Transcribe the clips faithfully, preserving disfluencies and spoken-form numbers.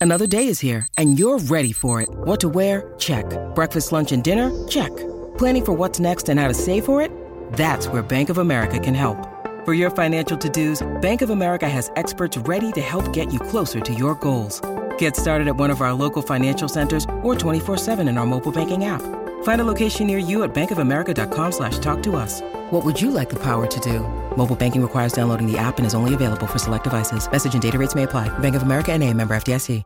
Another day is here, and you're ready for it. What to wear? Check. Breakfast, lunch, and dinner? Check. Planning for what's next and how to save for it? That's where Bank of America can help. For your financial to-dos, Bank of America has experts ready to help get you closer to your goals. Get started at one of our local financial centers or twenty-four seven in our mobile banking app. Find a location near you at bankofamerica.com slash talk to us. What would you like the power to do? Mobile banking requires downloading the app and is only available for select devices. Message and data rates may apply. Bank of America N A, member F D I C.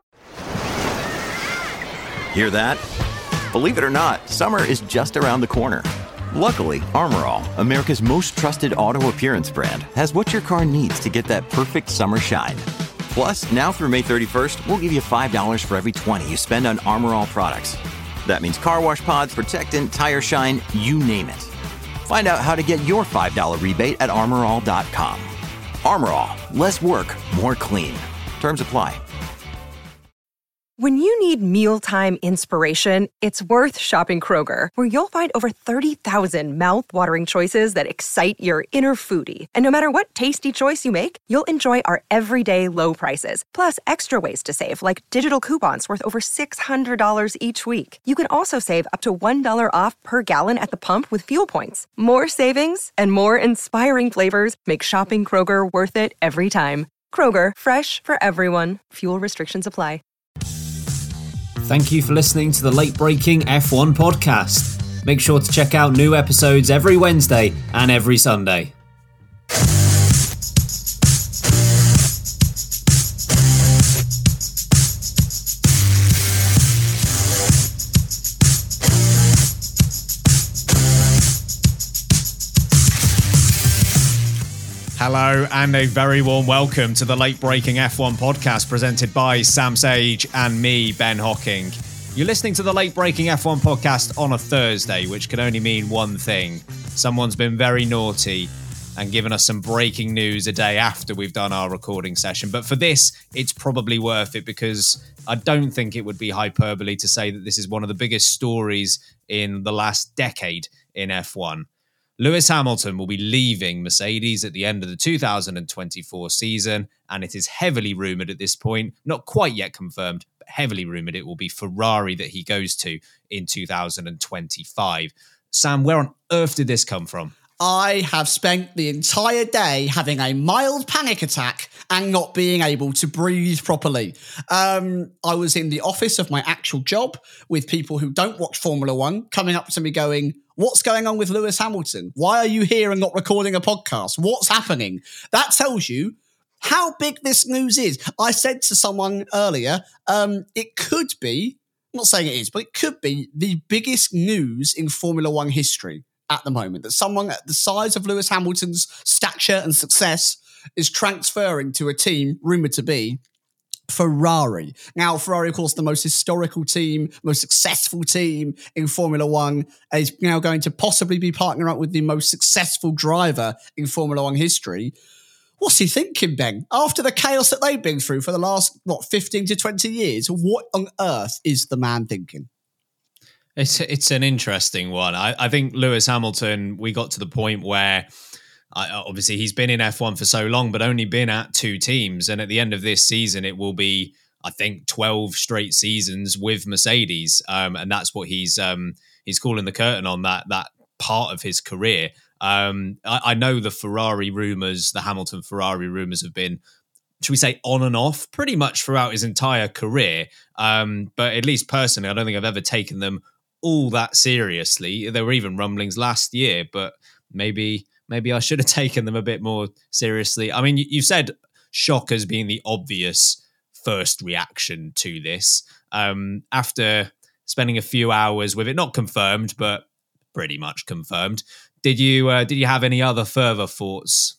Hear that? Believe it or not, summer is just around the corner. Luckily, Armor All, America's most trusted auto appearance brand, has what your car needs to get that perfect summer shine. Plus, now through May thirty-first, we'll give you five dollars for every twenty you spend on Armor All products. That means car wash pods, protectant, tire shine, you name it. Find out how to get your five dollars rebate at armor all dot com. Armor All, less work, more clean. Terms apply. When you need mealtime inspiration, it's worth shopping Kroger, where you'll find over thirty thousand mouth-watering choices that excite your inner foodie. And no matter what tasty choice you make, you'll enjoy our everyday low prices, plus extra ways to save, like digital coupons worth over six hundred dollars each week. You can also save up to one dollar off per gallon at the pump with fuel points. More savings and more inspiring flavors make shopping Kroger worth it every time. Kroger, fresh for everyone. Fuel restrictions apply. Thank you for listening to the Late Breaking F one podcast. Make sure to check out new episodes every Wednesday and every Sunday. Hello and a very warm welcome to the Late Breaking F one podcast presented by Sam Sage and me, Ben Hocking. You're listening to the Late Breaking F one podcast on a Thursday, which can only mean one thing. Someone's been very naughty and given us some breaking news a day after we've done our recording session. But for this, it's probably worth it because I don't think it would be hyperbole to say that this is one of the biggest stories in the last decade in F one. Lewis Hamilton will be leaving Mercedes at the end of the two thousand twenty-four season, and it is heavily rumoured at this point, not quite yet confirmed, but heavily rumoured it will be Ferrari that he goes to in two thousand twenty-five. Sam, where on earth did this come from? I have spent the entire day having a mild panic attack and not being able to breathe properly. Um, I was in the office of my actual job with people who don't watch Formula One coming up to me going, "What's going on with Lewis Hamilton? Why are you here and not recording a podcast? What's happening?" That tells you how big this news is. I said to someone earlier, um, it could be, I'm not saying it is, but it could be the biggest news in Formula One history at the moment, that someone at the size of Lewis Hamilton's stature and success is transferring to a team rumoured to be Ferrari. Now, Ferrari, of course, the most historical team, most successful team in Formula One, is now going to possibly be partnering up with the most successful driver in Formula One history. What's he thinking, Ben? After the chaos that they've been through for the last, what, fifteen to twenty years, what on earth is the man thinking? It's it's an interesting one. I, I think Lewis Hamilton, we got to the point where I, obviously he's been in F one for so long, but only been at two teams. And at the end of this season, it will be, I think, twelve straight seasons with Mercedes. Um, and that's what he's um, he's calling the curtain on, that that part of his career. Um, I, I know the Ferrari rumours, the Hamilton Ferrari rumours have been, should we say, on and off pretty much throughout his entire career. Um, but at least personally, I don't think I've ever taken them all that seriously. There were even rumblings last year, but maybe maybe I should have taken them a bit more seriously. I mean, you, you said shock as being the obvious first reaction to this. Um, after spending a few hours with it, not confirmed, but pretty much confirmed, did you uh, did you have any other further thoughts?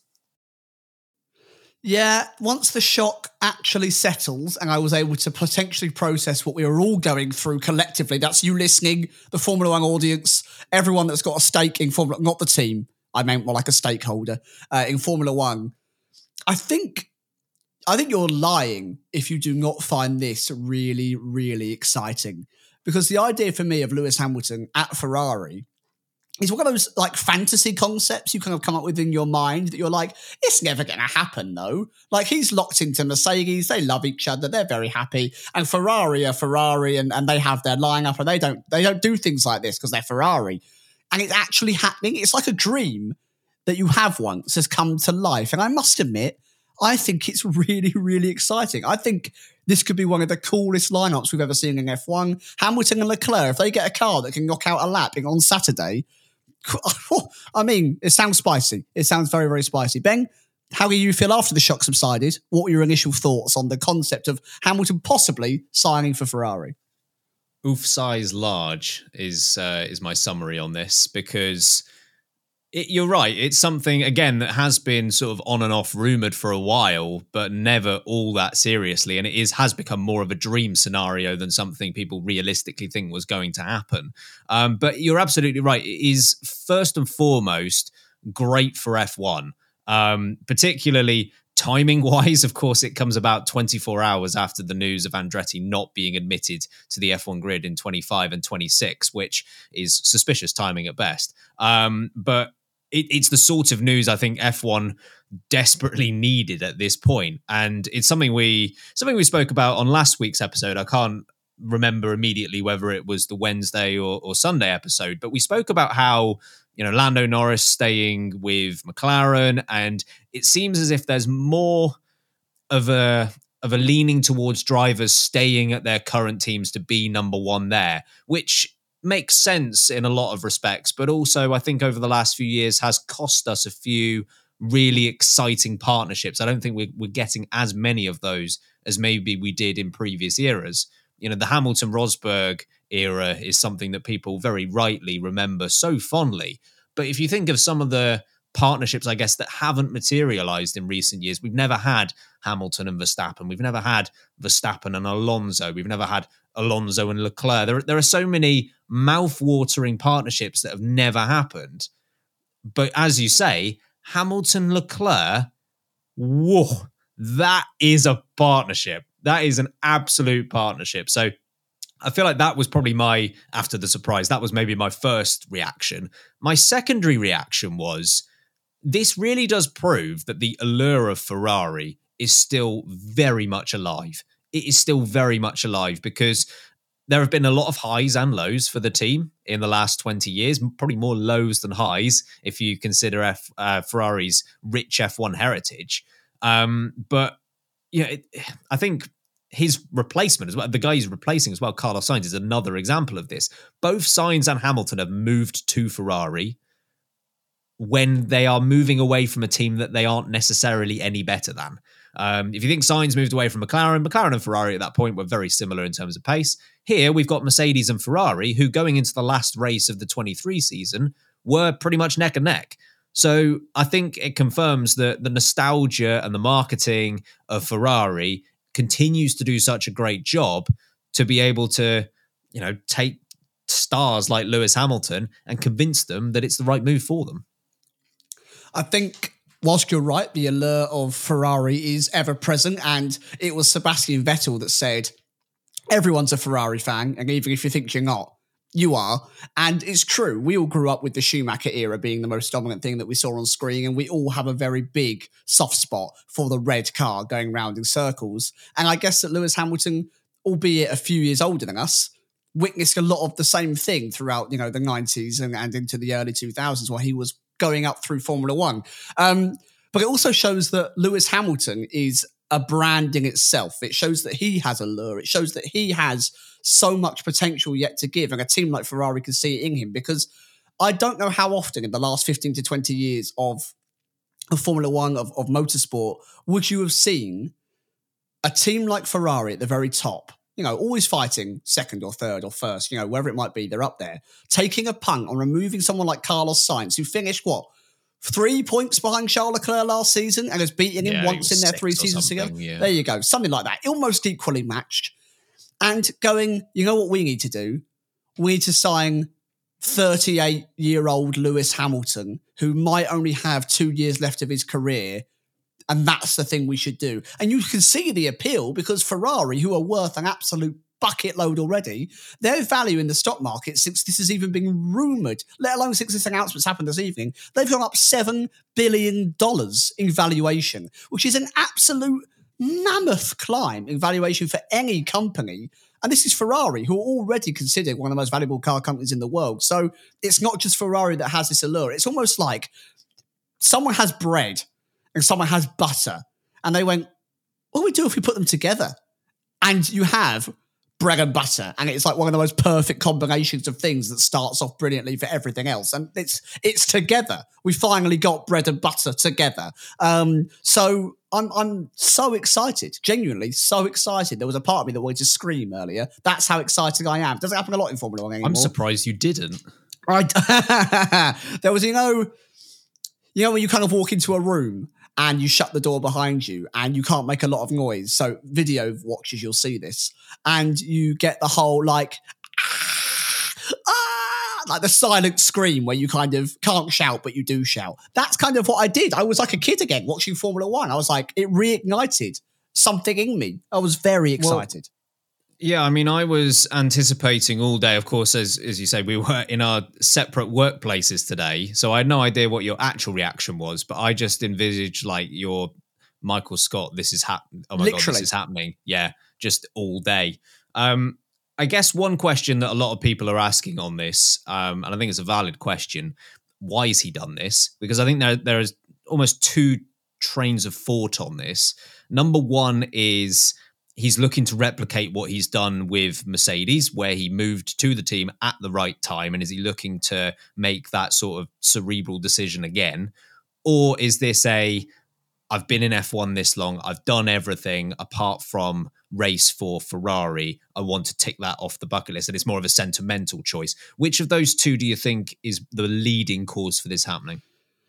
Yeah, once the shock actually settles and I was able to potentially process what we were all going through collectively, that's you listening, the Formula One audience, everyone that's got a stake in Formula, not the team, I meant more like a stakeholder uh, in Formula One. I think, I think you're lying if you do not find this really, really exciting. Because the idea for me of Lewis Hamilton at Ferrari It's one of those like fantasy concepts you kind of come up with in your mind that you're like, it's never going to happen though. Like he's locked into Mercedes. They love each other. They're very happy. And Ferrari are Ferrari and, and they have their lineup and they don't, they don't do things like this because they're Ferrari. And it's actually happening. It's like a dream that you have once has come to life. And I must admit, I think it's really, really exciting. I think this could be one of the coolest lineups we've ever seen in F one. Hamilton and Leclerc, if they get a car that can knock out a lap on Saturday, I mean, it sounds spicy. It sounds very, very spicy. Ben, how do you feel after the shock subsided? What were your initial thoughts on the concept of Hamilton possibly signing for Ferrari? Oof size large is uh, is my summary on this, because it, you're right. It's something, again, that has been sort of on and off rumoured for a while, but never all that seriously. And it is has become more of a dream scenario than something people realistically think was going to happen. Um, but you're absolutely right. It is first and foremost great for F one, um, particularly timing-wise. Of course, it comes about twenty-four hours after the news of Andretti not being admitted to the F one grid in twenty-five and twenty-six, which is suspicious timing at best. Um, but It, it's the sort of news I think F one desperately needed at this point, and it's something we something we spoke about on last week's episode. I can't remember immediately whether it was the Wednesday or, or Sunday episode, but we spoke about how, you know, Lando Norris staying with McLaren, and it seems as if there's more of a of a leaning towards drivers staying at their current teams to be number one there, which makes sense in a lot of respects, but also I think over the last few years has cost us a few really exciting partnerships. I don't think we're, we're getting as many of those as maybe we did in previous eras. You know, the Hamilton-Rosberg era is something that people very rightly remember so fondly. But if you think of some of the partnerships, I guess, that haven't materialized in recent years, we've never had Hamilton and Verstappen. We've never had Verstappen and Alonso. We've never had Alonso and Leclerc. There, there are so many mouth-watering partnerships that have never happened. But as you say, Hamilton-Leclerc, whoa, that is a partnership. That is an absolute partnership. So I feel like that was probably my, after the surprise, that was maybe my first reaction. My secondary reaction was, this really does prove that the allure of Ferrari is still very much alive. It is still very much alive, because there have been a lot of highs and lows for the team in the last twenty years, probably more lows than highs if you consider F, uh, Ferrari's rich F one heritage. Um, but yeah, it, I think his replacement as well, the guy he's replacing as well, Carlos Sainz, is another example of this. Both Sainz and Hamilton have moved to Ferrari when they are moving away from a team that they aren't necessarily any better than. Um, if you think Sainz moved away from McLaren, McLaren and Ferrari at that point were very similar in terms of pace. Here, we've got Mercedes and Ferrari, who going into the last race of the twenty-three season were pretty much neck and neck. So I think it confirms that the nostalgia and the marketing of Ferrari continues to do such a great job to be able to, you know, take stars like Lewis Hamilton and convince them that it's the right move for them. I think, whilst you're right, the allure of Ferrari is ever present, and it was Sebastian Vettel that said, everyone's a Ferrari fan, and even if you think you're not, you are. And it's true. We all grew up with the Schumacher era being the most dominant thing that we saw on screen, and we all have a very big soft spot for the red car going round in circles. And I guess that Lewis Hamilton, albeit a few years older than us, witnessed a lot of the same thing throughout, you know, the nineties and, and into the early two thousands, where he was going up through Formula One. Um, but it also shows that Lewis Hamilton is a brand in itself. It shows that he has a lure. It shows that he has so much potential yet to give, and a team like Ferrari can see it in him, because I don't know how often in the last fifteen to twenty years of, of Formula One, of, of motorsport, would you have seen a team like Ferrari at the very top, you know, always fighting second or third or first, you know, wherever it might be, they're up there, taking a punt on removing someone like Carlos Sainz, who finished, what, three points behind Charles Leclerc last season and has beaten him yeah, once in their three seasons ago. Yeah. There you go. Something like that. Almost equally matched. And going, you know what we need to do? We need to sign thirty-eight-year-old Lewis Hamilton, who might only have two years left of his career. And that's the thing we should do. And you can see the appeal, because Ferrari, who are worth an absolute bucket load already. Their value in the stock market since this has even been rumoured, let alone since this announcement's happened this evening, they've gone up seven billion dollars in valuation, which is an absolute mammoth climb in valuation for any company. And this is Ferrari, who are already considered one of the most valuable car companies in the world. So it's not just Ferrari that has this allure. It's almost like someone has bread and someone has butter. And they went, what do we do if we put them together? And you have bread and butter. And it's like one of the most perfect combinations of things that starts off brilliantly for everything else. And it's it's together. We finally got bread and butter together. Um, so I'm I'm so excited, genuinely so excited. There was a part of me that wanted to scream earlier. That's how excited I am. Doesn't happen a lot in Formula One anymore. I'm surprised you didn't. I, there was, you know, you know when you kind of walk into a room and you shut the door behind you and you can't make a lot of noise. So video watchers, you'll see this. And you get the whole like, ah, ah, like the silent scream where you kind of can't shout, but you do shout. That's kind of what I did. I was like a kid again watching Formula One. I was like, it reignited something in me. I was very excited. Well, yeah, I mean, I was anticipating all day. Of course, as as you say, we were in our separate workplaces today. So I had no idea what your actual reaction was, but I just envisaged like your Michael Scott, this is happening. Oh my Literally. God, this is happening. Yeah, just all day. Um, I guess one question that a lot of people are asking on this, um, and I think it's a valid question, why has he done this? Because I think there there is almost two trains of thought on this. Number one is he's looking to replicate what he's done with Mercedes, where he moved to the team at the right time. And is he looking to make that sort of cerebral decision again? Or is this a, I've been in F one this long, I've done everything apart from race for Ferrari, I want to tick that off the bucket list, and it's more of a sentimental choice. Which of those two do you think is the leading cause for this happening?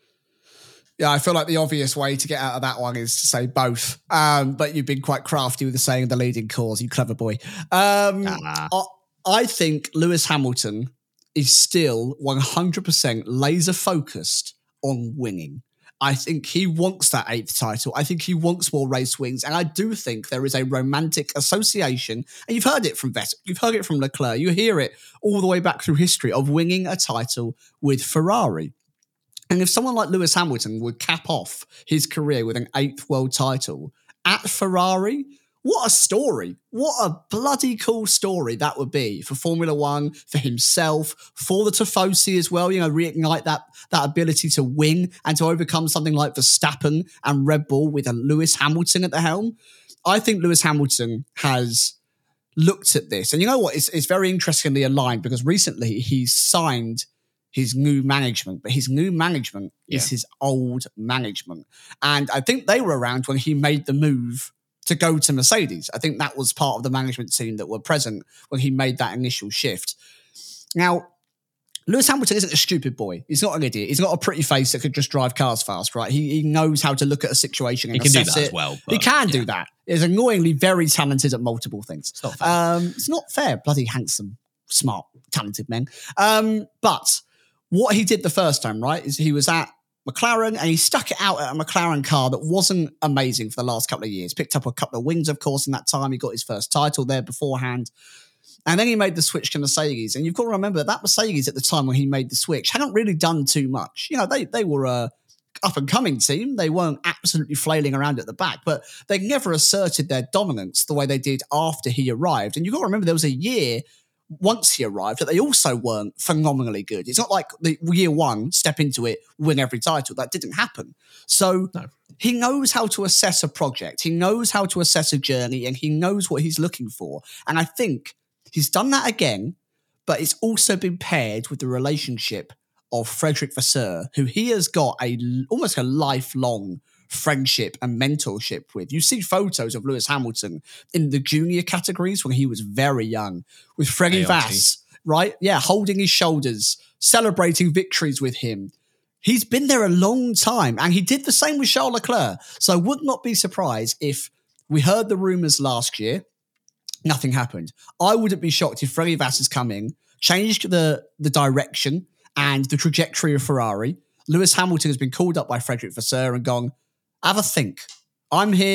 Yeah, I feel like the obvious way to get out of that one is to say both. Um, but you've been quite crafty with the saying the leading cause, you clever boy. Um, ah. I, I think Lewis Hamilton is still one hundred percent laser focused on winning. I think he wants that eighth title. I think he wants more race wins. And I do think there is a romantic association, and you've heard it from Vettel, you've heard it from Leclerc, you hear it all the way back through history of winning a title with Ferrari. And if someone like Lewis Hamilton would cap off his career with an eighth world title at Ferrari, what a story. What a bloody cool story that would be for Formula One, for himself, for the Tifosi as well, you know, reignite that, that ability to win and to overcome something like Verstappen and Red Bull with a Lewis Hamilton at the helm. I think Lewis Hamilton has looked at this. And you know what? It's, it's very interestingly aligned because recently he's signed his new management, but his new management yeah. is his old management. And I think they were around when he made the move to go to Mercedes. I think that was part of the management team that were present when he made that initial shift. Now, Lewis Hamilton isn't a stupid boy. He's not an idiot. He's got a pretty face that could just drive cars fast, right? He, he knows how to look at a situation and he can assess do that it. as well. But, he can yeah. do that. He's annoyingly very talented at multiple things. It's not fair. Um, it's not fair. Bloody handsome, smart, talented men. Um, but what he did the first time, right, is he was at McLaren and he stuck it out at a McLaren car that wasn't amazing for the last couple of years. Picked up a couple of wins, of course, in that time. He got his first title there beforehand. And then he made the switch to Mercedes. And you've got to remember that, that Mercedes at the time when he made the switch hadn't really done too much. You know, they they were a up-and-coming team. They weren't absolutely flailing around at the back, but they never asserted their dominance the way they did after he arrived. And you've got to remember there was a year once he arrived that they also weren't phenomenally good. It's not like the year one, step into it, win every title. That didn't happen. So no. He knows how to assess a project. He knows how to assess a journey, and he knows what he's looking for. And I think he's done that again, but it's also been paired with the relationship of Frederick Vasseur, who he has got a almost a lifelong friendship and mentorship with. You see photos of Lewis Hamilton in the junior categories when he was very young with Freddie Vass, right? Yeah, holding his shoulders, celebrating victories with him. He's been there a long time, and he did the same with Charles Leclerc. So I would not be surprised if we heard the rumours last year, nothing happened. I wouldn't be shocked if Freddie Vass has come in, changed the, the direction and the trajectory of Ferrari. Lewis Hamilton has been called up by Frederick Vasseur and gone, have a think. I'm here.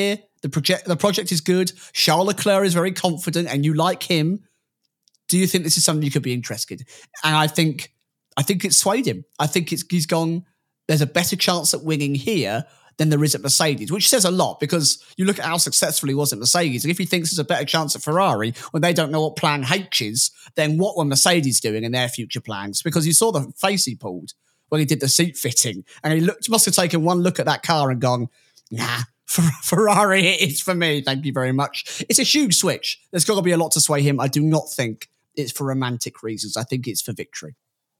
The project, the project is good. Charles Leclerc is very confident, and you like him. Do you think this is something you could be interested in? And I think, I think it's swayed him. I think it's he's gone, there's a better chance at winning here than there is at Mercedes, which says a lot because you look at how successful he was at Mercedes. And if he thinks there's a better chance at Ferrari when they don't know what plan H is, then what were Mercedes doing in their future plans? Because you saw the face he pulled when he did the seat fitting, and he looked, must have taken one look at that car and gone, nah, Ferrari it is for me. Thank you very much. It's a huge switch. There's got to be a lot to sway him. I do not think it's for romantic reasons. I think it's for victory.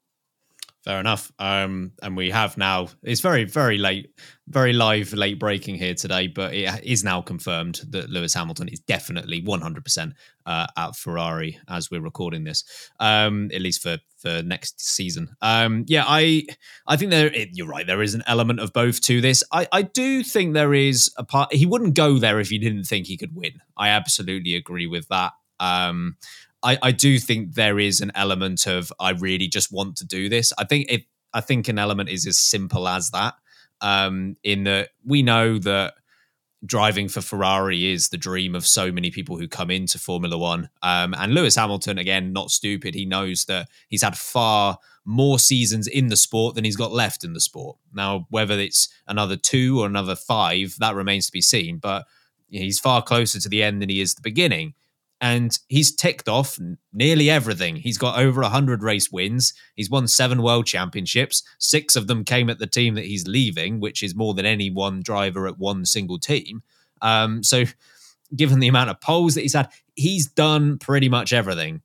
Fair enough. Um, and we have now, it's very, very late, very live, late breaking here today, but it is now confirmed that Lewis Hamilton is definitely one hundred percent uh, at Ferrari as we're recording this, um, at least for, for next season. Um, yeah, I I think there, it, you're right, there is an element of both to this. I, I do think there is a part, he wouldn't go there if he didn't think he could win. I absolutely agree with that. Um I, I do think there is an element of I really just want to do this. I think it. I think an element is as simple as that. Um, in that we know that driving for Ferrari is the dream of so many people who come into Formula One. Um, and Lewis Hamilton, again, not stupid. He knows that he's had far more seasons in the sport than he's got left in the sport. Now, whether it's another two or another five, that remains to be seen. But he's far closer to the end than he is the beginning. And he's ticked off nearly everything. He's got over one hundred race wins. He's won seven world championships. Six of them came at the team that he's leaving, which is more than any one driver at one single team. Um, so given the amount of poles that he's had, he's done pretty much everything.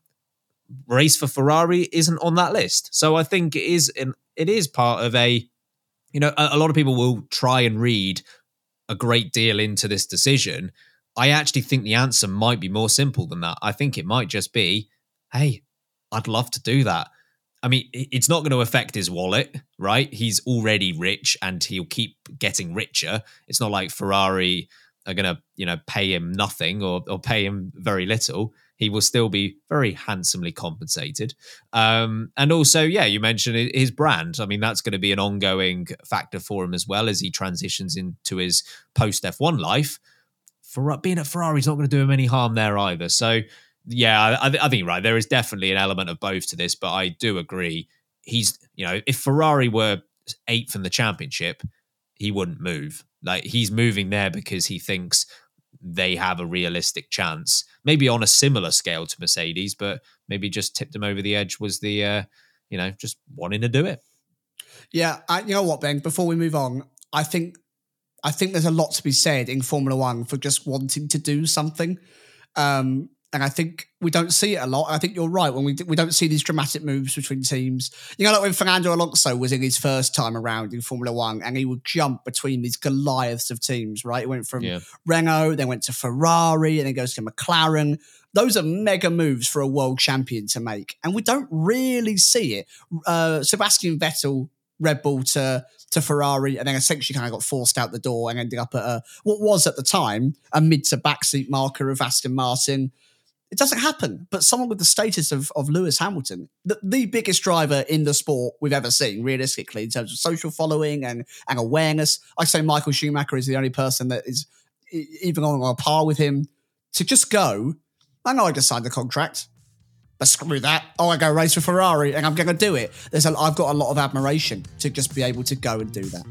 Race for Ferrari isn't on that list. So I think it is, an, it is part of a, you know, a, a lot of people will try and read a great deal into this decision. I actually think the answer might be more simple than that. I think it might just be, hey, I'd love to do that. I mean, it's not going to affect his wallet, right? He's already rich and he'll keep getting richer. It's not like Ferrari are going to, you know, pay him nothing or, or pay him very little. He will still be very handsomely compensated. Um, and also, yeah, you mentioned his brand. I mean, that's going to be an ongoing factor for him as well as he transitions into his post F one life. For being at Ferrari is not going to do him any harm there either. So, yeah, I, I think you're right. There is definitely an element of both to this, but I do agree. He's, you know, if Ferrari were eighth in the championship, he wouldn't move. Like, he's moving there because he thinks they have a realistic chance. Maybe on a similar scale to Mercedes, but maybe just tipped him over the edge was the, uh, you know, just wanting to do it. Yeah, I, you know what, Ben? Before we move on, I think. I think there's a lot to be said in Formula One for just wanting to do something. Um, and I think we don't see it a lot. I think you're right when we we don't see these dramatic moves between teams. You know, like when Fernando Alonso was in his first time around in Formula One and he would jump between these Goliaths of teams, right? It went from yeah. Renault, then went to Ferrari, and then goes to McLaren. Those are mega moves for a world champion to make. And we don't really see it. Uh, Sebastian Vettel, Red Bull to... to Ferrari, and then essentially kind of got forced out the door and ended up at a, what was at the time a mid to backseat marker of Aston Martin. It doesn't happen, but someone with the status of, of Lewis Hamilton, the, the biggest driver in the sport we've ever seen, realistically, in terms of social following and, and awareness. I say Michael Schumacher is the only person that is even on a par with him to just go, I know I just signed the contract, but screw that. Oh, I go race for Ferrari and I'm going to do it. There's a, I've got a lot of admiration to just be able to go and do that.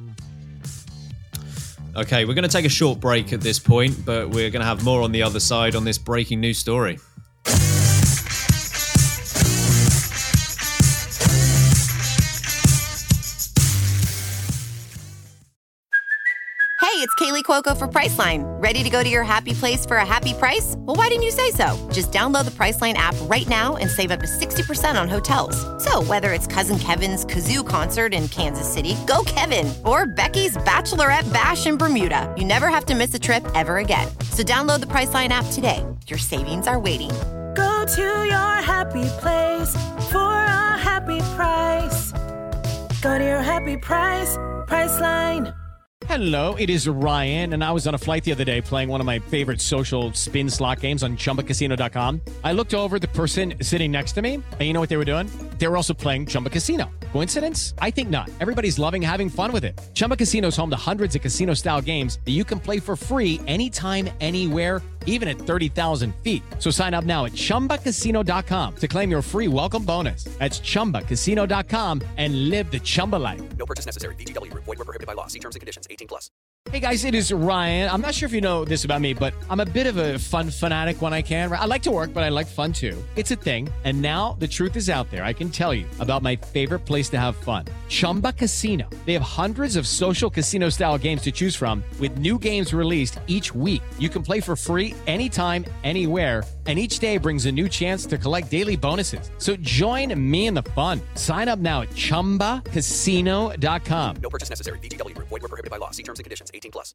Okay, we're going to take a short break at this point, but we're going to have more on the other side on this breaking news story. Hey, it's Kaylee Cuoco for Priceline. Ready to go to your happy place for a happy price? Well, why didn't you say so? Just download the Priceline app right now and save up to sixty percent on hotels. So whether it's Cousin Kevin's Kazoo Concert in Kansas City, go Kevin, or Becky's Bachelorette Bash in Bermuda, you never have to miss a trip ever again. So download the Priceline app today. Your savings are waiting. Go to your happy place for a happy price. Go to your happy price, Priceline. Hello, it is Ryan, and I was on a flight the other day playing one of my favorite social spin slot games on Chumba Casino dot com. I looked over at the person sitting next to me, and you know what they were doing? They were also playing Chumba Casino. Coincidence? I think not. Everybody's loving having fun with it. Chumba Casino is home to hundreds of casino-style games that you can play for free anytime, anywhere, even at thirty thousand feet. So sign up now at chumba casino dot com to claim your free welcome bonus. That's chumba casino dot com and live the Chumba life. No purchase necessary. V G W. Void where prohibited by law. See terms and conditions. eighteen plus. Hey guys, it is Ryan. I'm not sure if you know this about me, but I'm a bit of a fun fanatic when I can. I like to work, but I like fun too. It's a thing. And now the truth is out there. I can tell you about my favorite place to have fun. Chumba Casino. They have hundreds of social casino style games to choose from with new games released each week. You can play for free anytime, anywhere. And each day brings a new chance to collect daily bonuses. So join me in the fun. Sign up now at chumba casino dot com. No purchase necessary. V G W. Void where prohibited by law. See terms and conditions. eighteen plus.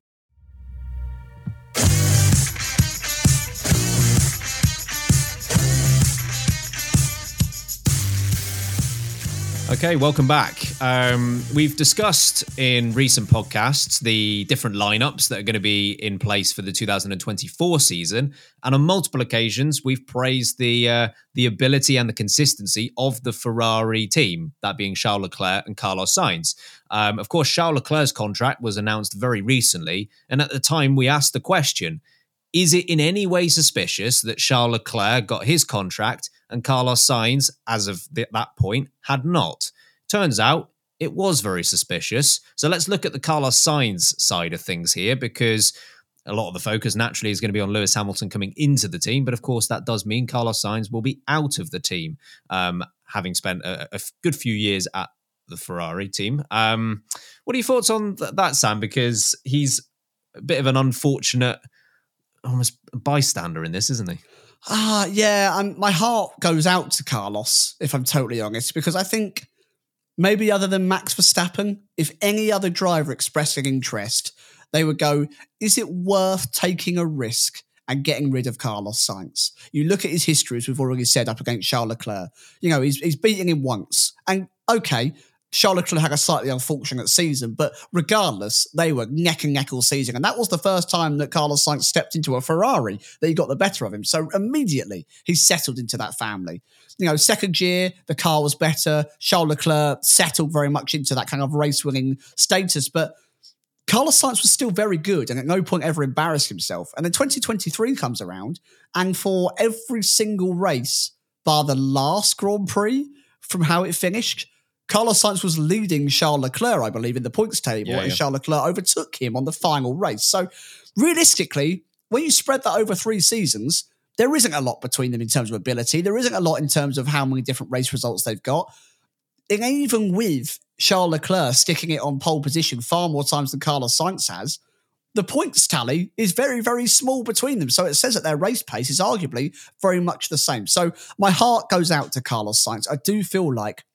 Okay, welcome back. Um, we've discussed in recent podcasts the different lineups that are going to be in place for the two thousand twenty-four season, and on multiple occasions we've praised the uh, the ability and the consistency of the Ferrari team, that being Charles Leclerc and Carlos Sainz. Um, of course, Charles Leclerc's contract was announced very recently, and at the time we asked the question, is it in any way suspicious that Charles Leclerc got his contract and Carlos Sainz, as of th- that point, had not? Turns out it was very suspicious. So let's look at the Carlos Sainz side of things here, because a lot of the focus naturally is going to be on Lewis Hamilton coming into the team. But of course, that does mean Carlos Sainz will be out of the team, um, having spent a, a good few years at the Ferrari team. Um, what are your thoughts on th- that, Sam? Because he's a bit of an unfortunate almost bystander in this, isn't he? Ah, uh, yeah. Um, my heart goes out to Carlos, if I'm totally honest, because I think maybe other than Max Verstappen, if any other driver expressed an interest, they would go, is it worth taking a risk and getting rid of Carlos Sainz? You look at his history, as we've already said, up against Charles Leclerc. You know, he's, he's beaten him once. And okay, Charles Leclerc had a slightly unfortunate season, but regardless, they were neck and neck all season. And that was the first time that Carlos Sainz stepped into a Ferrari that he got the better of him. So immediately, he settled into that family. You know, second year, the car was better. Charles Leclerc settled very much into that kind of race-winning status. But Carlos Sainz was still very good and at no point ever embarrassed himself. And then twenty twenty-three comes around, and for every single race, bar the last Grand Prix, from how it finished, Carlos Sainz was leading Charles Leclerc, I believe, in the points table, yeah, and yeah. Charles Leclerc overtook him on the final race. So realistically, when you spread that over three seasons, there isn't a lot between them in terms of ability. There isn't a lot in terms of how many different race results they've got. And even with Charles Leclerc sticking it on pole position far more times than Carlos Sainz has, the points tally is very, very small between them. So it says that their race pace is arguably very much the same. So my heart goes out to Carlos Sainz. I do feel like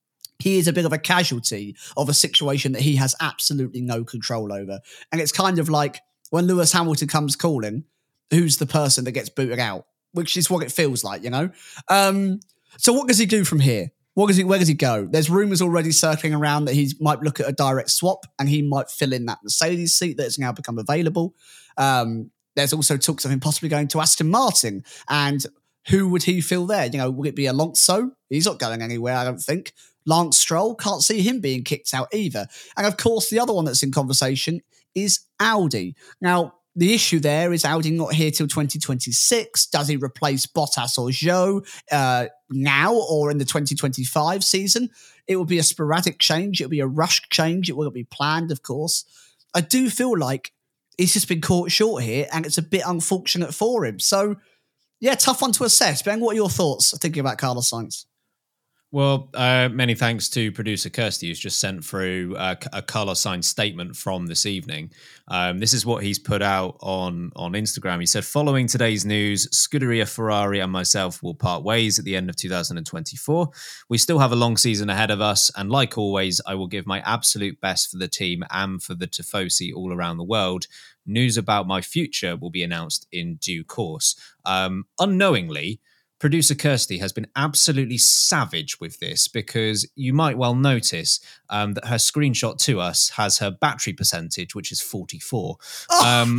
he is a bit of a casualty of a situation that he has absolutely no control over. And it's kind of like when Lewis Hamilton comes calling, who's the person that gets booted out, which is what it feels like, you know? Um, so what does he do from here? What does he, where does he go? There's rumours already circling around that he might look at a direct swap and he might fill in that Mercedes seat that has now become available. Um, there's also talks of him possibly going to Aston Martin. And who would he fill there? You know, would it be Alonso? He's not going anywhere, I don't think. Lance Stroll, can't see him being kicked out either. And of course, the other one that's in conversation is Audi. Now, the issue there is Audi not here till twenty twenty-six. Does he replace Bottas or Zhou uh, now or in the twenty twenty-five season? It will be a sporadic change. It will be a rushed change. It will be planned, of course. I do feel like he's just been caught short here and it's a bit unfortunate for him. So, yeah, tough one to assess. Ben, what are your thoughts thinking about Carlos Sainz? Well, uh, many thanks to producer Kirsty, who's just sent through uh, a Carlos Sainz statement from this evening. Um, this is what he's put out on, on Instagram. He said, following today's news, Scuderia Ferrari and myself will part ways at the end of two thousand twenty-four. We still have a long season ahead of us, and like always, I will give my absolute best for the team and for the Tifosi all around the world. News about my future will be announced in due course. Um, unknowingly, producer Kirsty has been absolutely savage with this because you might well notice um, that her screenshot to us has her battery percentage, which is forty-four. Oh, um,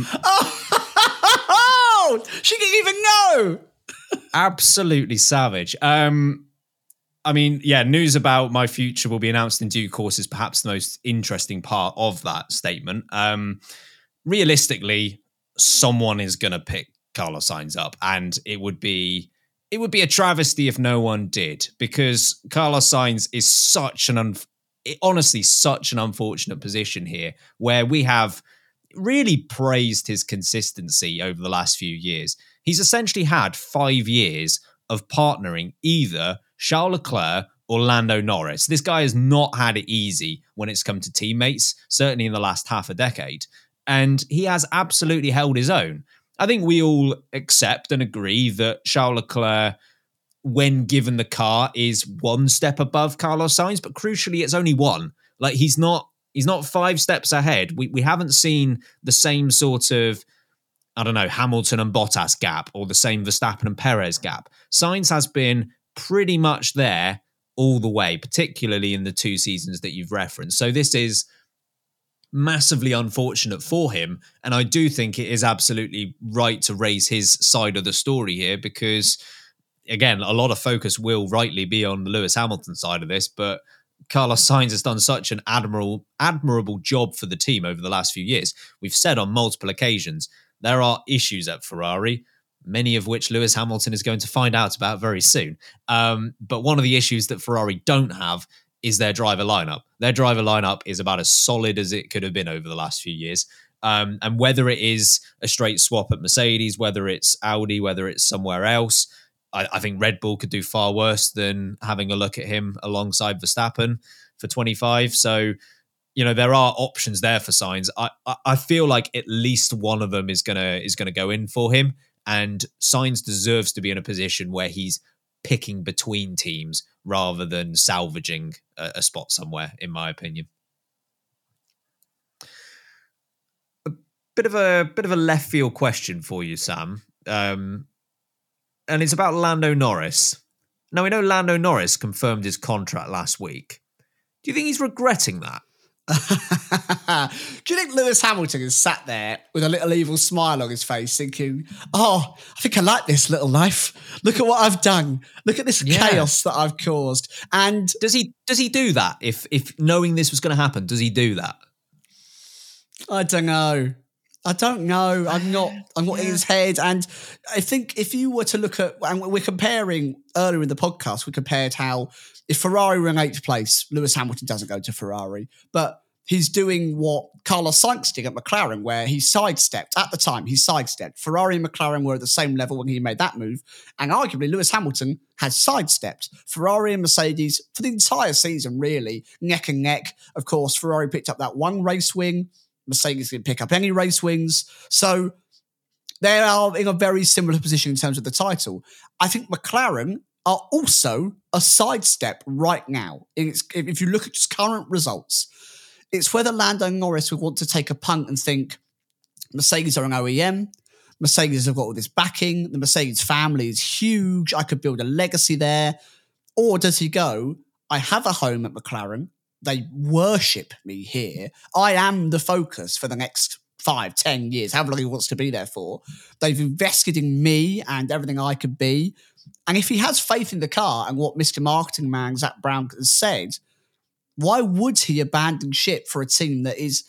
oh, she didn't even know. Absolutely savage. Um, I mean, yeah, news about my future will be announced in due course is perhaps the most interesting part of that statement. Um, realistically, someone is going to pick Carlos Sainz up, and it would be it would be a travesty if no one did, because Carlos Sainz is such an un- honestly such an unfortunate position here, where we have really praised his consistency over the last few years. He's essentially had five years of partnering either Charles Leclerc or Lando Norris. This guy has not had it easy when it's come to teammates, certainly in the last half a decade. And he has absolutely held his own. I think we all accept and agree that Charles Leclerc, when given the car, is one step above Carlos Sainz, but crucially, it's only one. Like, he's not he's not five steps ahead. We we haven't seen the same sort of, I don't know, Hamilton and Bottas gap, or the same Verstappen and Perez gap. Sainz has been pretty much there all the way, particularly in the two seasons that you've referenced. So this is massively unfortunate for him, and I do think it is absolutely right to raise his side of the story here, because, again, a lot of focus will rightly be on the Lewis Hamilton side of this, but Carlos Sainz has done such an admirable, admirable job for the team over the last few years. We've said on multiple occasions, there are issues at Ferrari, many of which Lewis Hamilton is going to find out about very soon. Um, but one of the issues that Ferrari don't have is their driver lineup. Their driver lineup is about as solid as it could have been over the last few years. Um, and whether it is a straight swap at Mercedes, whether it's Audi, whether it's somewhere else, I, I think Red Bull could do far worse than having a look at him alongside Verstappen for twenty-five. So, you know, there are options there for Sainz. I, I, I feel like at least one of them is gonna is gonna go in for him. And Sainz deserves to be in a position where he's picking between teams rather than salvaging a, a spot somewhere, in my opinion. A bit of a bit of a left field question for you, Sam, um, and it's about Lando Norris. Now, we know Lando Norris confirmed his contract last week. Do you think he's regretting that? Do you think Lewis Hamilton is sat there with a little evil smile on his face thinking, oh, I think I like this little life. Look at what I've done. Look at this yeah. chaos that I've caused. And does he does he do that? If if knowing this was going to happen, does he do that? I don't know. I don't know. I'm not I'm not yeah. in his head. And I think if you were to look at, and we're comparing earlier in the podcast, we compared how if Ferrari were in eighth place, Lewis Hamilton doesn't go to Ferrari, but he's doing what Carlos Sainz did at McLaren, where he sidestepped. At the time, he sidestepped. Ferrari and McLaren were at the same level when he made that move, and arguably Lewis Hamilton has sidestepped. Ferrari and Mercedes, for the entire season, really, neck and neck. Of course, Ferrari picked up that one race wing. Mercedes didn't pick up any race wings. So they are in a very similar position in terms of the title. I think McLaren are also a sidestep right now. It's, if you look at just current results, it's whether Lando Norris would want to take a punt and think Mercedes are an O E M. Mercedes have got all this backing. The Mercedes family is huge. I could build a legacy there. Or does he go, I have a home at McLaren. They worship me here. I am the focus for the next five, ten years, however long he wants to be there for. They've invested in me and everything I could be. And if he has faith in the car and what Mister Marketing Man, Zach Brown, has said, why would he abandon ship for a team that is,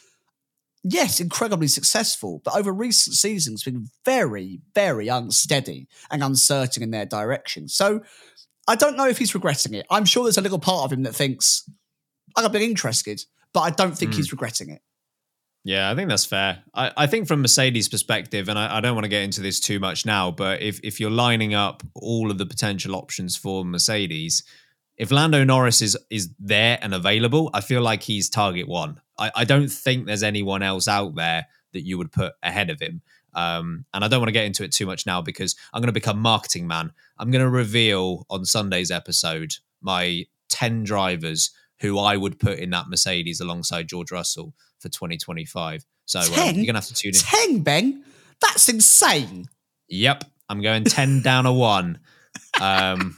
yes, incredibly successful, but over recent seasons been very, very unsteady and uncertain in their direction? So I don't know if he's regretting it. I'm sure there's a little part of him that thinks, I've been interested, but I don't think mm. he's regretting it. Yeah, I think that's fair. I, I think from Mercedes' perspective, and I, I don't want to get into this too much now, but if, if you're lining up all of the potential options for Mercedes, if Lando Norris is is there and available, I feel like he's target one. I, I don't think there's anyone else out there that you would put ahead of him. Um, and I don't want to get into it too much now because I'm going to become marketing man. I'm going to reveal on Sunday's episode my ten drivers who I would put in that Mercedes alongside George Russell for twenty twenty-five. So um, you're going to have to tune in. ten, Ben? That's insane. Yep. I'm going ten down a one. Um,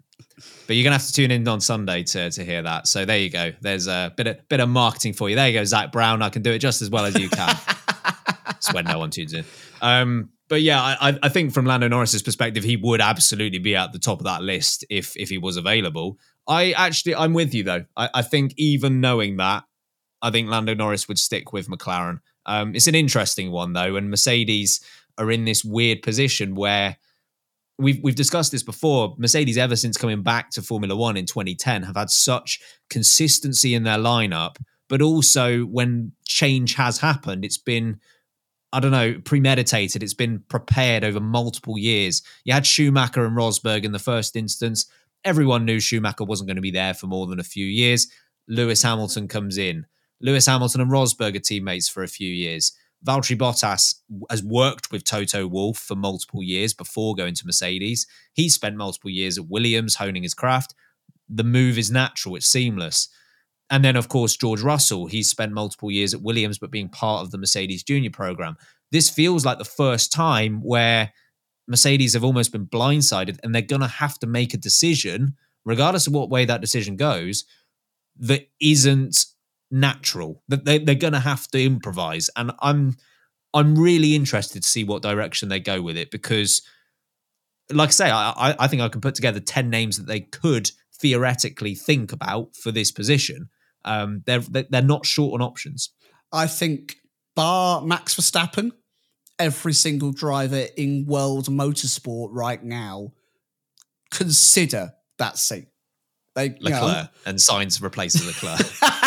but you're going to have to tune in on Sunday to to hear that. So there you go. There's a bit of, bit of marketing for you. There you go, Zach Brown. I can do it just as well as you can. It's when no one tunes in. Um, but yeah, I, I think from Lando Norris's perspective, he would absolutely be at the top of that list if if he was available. I actually, I'm with you though. I, I think even knowing that, I think Lando Norris would stick with McLaren. Um, it's an interesting one though, and Mercedes are in this weird position where we've we've discussed this before. Mercedes, ever since coming back to Formula One in twenty ten, have had such consistency in their lineup, but also when change has happened, it's been, I don't know, premeditated. It's been prepared over multiple years. You had Schumacher and Rosberg in the first instance. Everyone knew Schumacher wasn't going to be there for more than a few years. Lewis Hamilton comes in. Lewis Hamilton and Rosberg are teammates for a few years. Valtteri Bottas has worked with Toto Wolff for multiple years before going to Mercedes. He spent multiple years at Williams honing his craft. The move is natural. It's seamless. And then, of course, George Russell. He's spent multiple years at Williams, but being part of the Mercedes Junior program. This feels like the first time where Mercedes have almost been blindsided, and they're going to have to make a decision, regardless of what way that decision goes, that isn't natural. That they, they're going to have to improvise. And I'm I'm really interested to see what direction they go with it, because, like I say, I, I think I can put together ten names that they could theoretically think about for this position. Um, they're they're not short on options. I think, bar Max Verstappen, every single driver in world motorsport right now consider that seat. They, Leclerc, you know, and Sainz replaces Leclerc.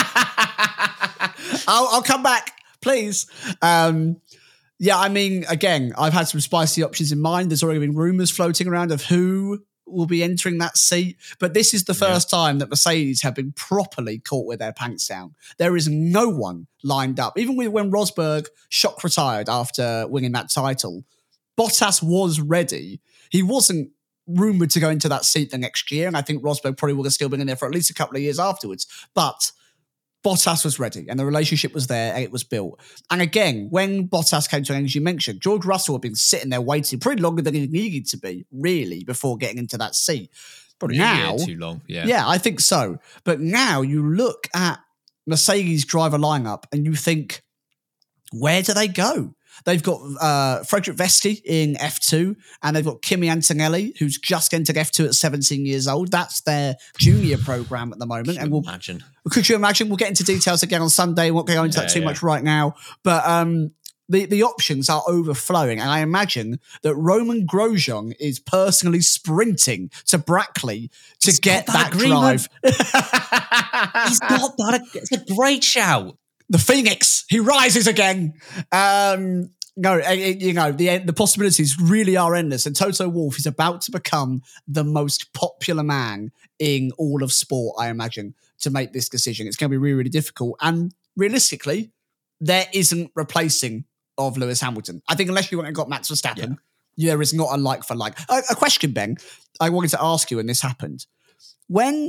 I'll, I'll come back, please. Um, yeah, I mean, again, I've had some spicy options in mind. There's already been rumours floating around of who will be entering that seat. But this is the first yeah. time that Mercedes have been properly caught with their pants down. There is no one lined up. Even with, when Rosberg shock retired after winning that title, Bottas was ready. He wasn't rumoured to go into that seat the next year, and I think Rosberg probably would have still been in there for at least a couple of years afterwards. But Bottas was ready, and the relationship was there, and it was built. And again, when Bottas came to an end, as you mentioned, George Russell had been sitting there waiting pretty longer than he needed to be, really, before getting into that seat. But Probably now, too long, yeah. Yeah, I think so. But now you look at Mercedes driver lineup, and you think, where do they go? They've got uh, Frederick Vesti in F two, and they've got Kimi Antonelli, who's just entered F two at seventeen years old. That's their junior program at the moment. Could and we'll imagine. Could you imagine? We'll get into details again on Sunday. Won't go into Yeah, that too yeah. much right now. But um, the, the options are overflowing. And I imagine that Roman Grosjean is personally sprinting to Brackley to He's get got that, that agreement. drive. He's got that. It's a great shout. The Phoenix, he rises again. Um, no, it, you know, the the possibilities really are endless. And Toto Wolff is about to become the most popular man in all of sport, I imagine, to make this decision. It's going to be really, really difficult. And realistically, there isn't replacing of Lewis Hamilton. I think unless you went and got Max Verstappen, yeah. there is not a like for like. A, a question, Ben, I wanted to ask you, and this happened. When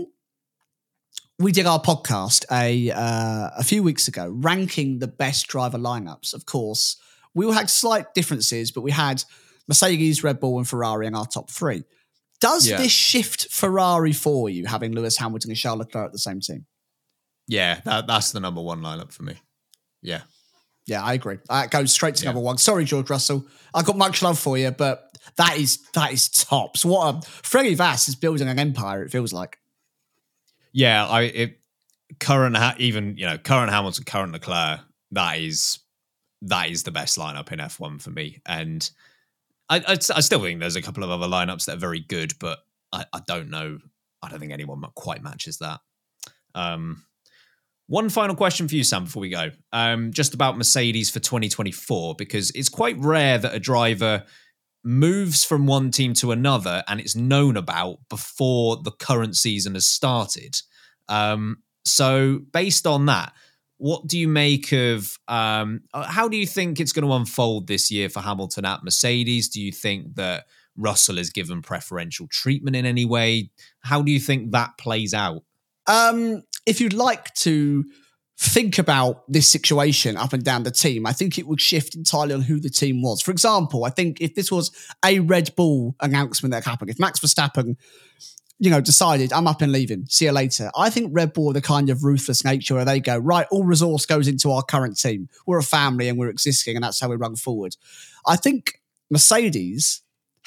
we did our podcast a uh, a few weeks ago, ranking the best driver lineups. Of course, we all had slight differences, but we had Mercedes, Red Bull, and Ferrari in our top three. Does Yeah. this shift Ferrari for you, having Lewis Hamilton and Charles Leclerc at the same team? Yeah, that, that's the number one lineup for me. Yeah. Yeah, I agree. That goes straight to Yeah. number one. Sorry, George Russell. I've got much love for you, but that is that is tops. What a Freddie Vass is building an empire, it feels like. Yeah, I it, current ha- even you know current Hamilton, current Leclerc. That is that is the best lineup in F one for me, and I, I I still think there's a couple of other lineups that are very good, but I, I don't know. I don't think anyone quite matches that. Um, one final question for you, Sam, before we go, um, just about Mercedes for twenty twenty-four, because it's quite rare that a driver moves from one team to another and it's known about before the current season has started. Um, so based on that, what do you make of, um, how do you think it's going to unfold this year for Hamilton at Mercedes? Do you think that Russell is given preferential treatment in any way? How do you think that plays out? Um, if you'd like to think about this situation up and down the team, I think it would shift entirely on who the team was. For example, I think if this was a Red Bull announcement that happened, if Max Verstappen, you know, decided, I'm up and leaving, see you later, I think Red Bull are the kind of ruthless nature where they go, right, all resource goes into our current team. We're a family and we're existing and that's how we run forward. I think Mercedes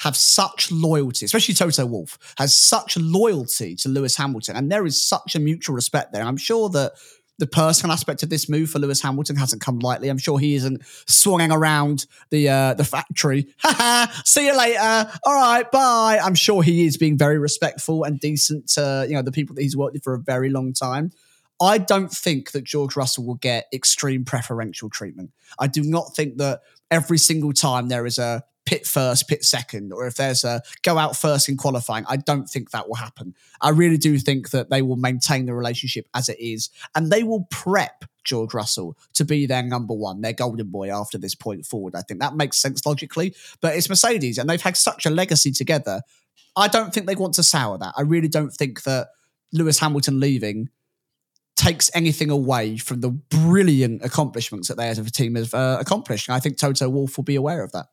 have such loyalty, especially Toto Wolff, has such loyalty to Lewis Hamilton. And there is such a mutual respect there. I'm sure that the personal aspect of this move for Lewis Hamilton hasn't come lightly. I'm sure he isn't swinging around the uh, the factory. Ha ha, see you later. All right, bye. I'm sure he is being very respectful and decent to, you know, the people that he's worked with for a very long time. I don't think that George Russell will get extreme preferential treatment. I do not think that every single time there is a pit first, pit second, or if there's a go out first in qualifying, I don't think that will happen. I really do think that they will maintain the relationship as it is, and they will prep George Russell to be their number one, their golden boy after this point forward. I think that makes sense logically, but it's Mercedes and they've had such a legacy together. I don't think they want to sour that. I really don't think that Lewis Hamilton leaving takes anything away from the brilliant accomplishments that they as a team have uh, accomplished. And I think Toto Wolff will be aware of that.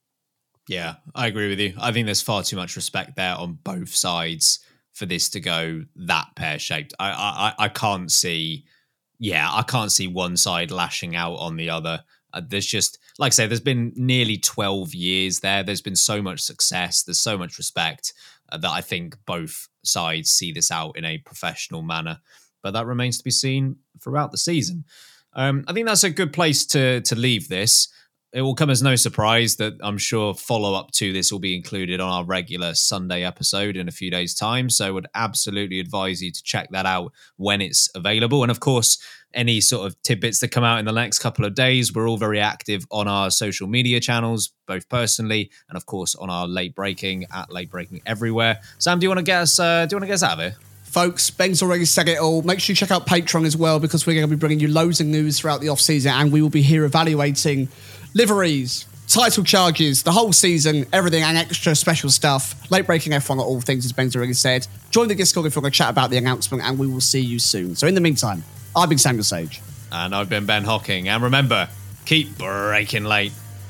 Yeah, I agree with you. I think there's far too much respect there on both sides for this to go that pear-shaped. I I, I can't see, yeah, I can't see one side lashing out on the other. Uh, there's just, like I say, there's been nearly twelve years there. There's been so much success. There's so much respect uh, that I think both sides see this out in a professional manner. But that remains to be seen throughout the season. Um, I think that's a good place to to leave this. It will come as no surprise that I'm sure follow-up to this will be included on our regular Sunday episode in a few days' time. So I would absolutely advise you to check that out when it's available. And of course, any sort of tidbits that come out in the next couple of days, we're all very active on our social media channels, both personally and of course on our Late Breaking at Late Breaking everywhere. Sam, do you want to get us, uh, do you want to get us out of here? Folks, Ben's already said it all. Make sure you check out Patreon as well, because we're going to be bringing you loads of news throughout the off-season, and we will be here evaluating liveries, title charges, the whole season, everything, and extra special stuff. Late Breaking F one at all things, as Ben's already said. Join the Discord if we're going to chat about the announcement, and we will see you soon. So in the meantime, I've been Samuel Sage. And I've been Ben Hocking. And remember, keep breaking late.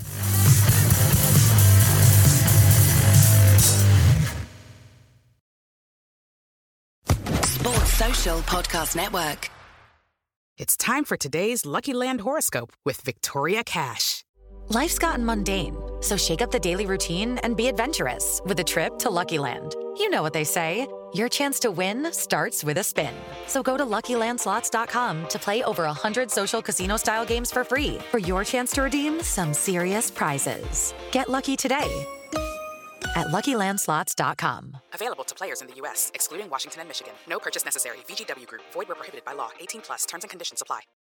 Sports Social Podcast Network. It's time for today's Lucky Land horoscope with Victoria Cash. Life's gotten mundane, so shake up the daily routine and be adventurous with a trip to Lucky Land. You know what they say, your chance to win starts with a spin. So go to Lucky Land Slots dot com to play over one hundred social casino-style games for free for your chance to redeem some serious prizes. Get lucky today at Lucky Land Slots dot com. Available to players in the U S, excluding Washington and Michigan. No purchase necessary. V G W Group. Void where prohibited by law. eighteen plus. Terms and conditions apply.